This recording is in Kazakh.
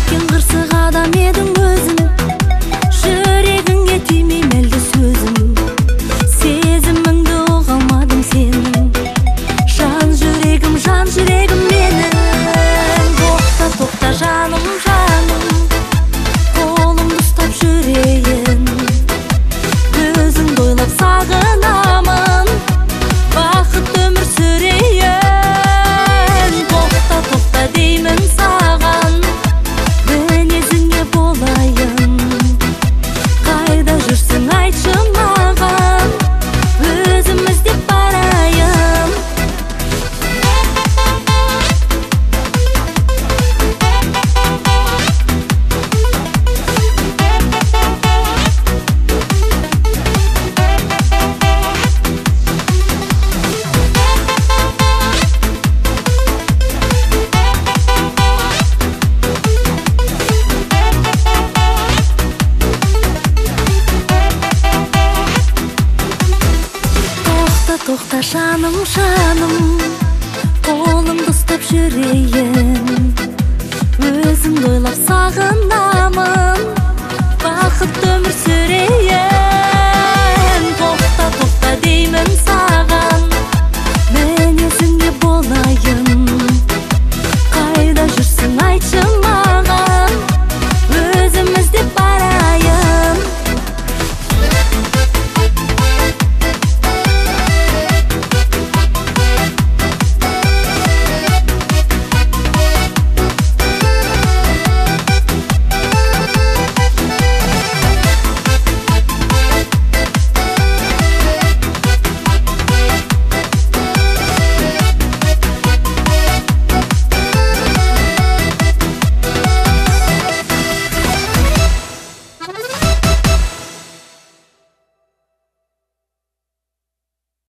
неткен қырсық адам едің өзің, жүрегіңе тимей мәлді сөзім, сезіміңді ұға алмадым сенің, жан жүрегім менің. Тоқта, тоқта жаным, қолымды ұстап жүрейін, өзіңді ойлап сағынамын, бақыт өмір сүрейін. Тоқта, тоқта деймін саған, мінезіңе болайын, қайда жүрсің айтшы маған, өзім іздеп барайын. Тоқта жаным,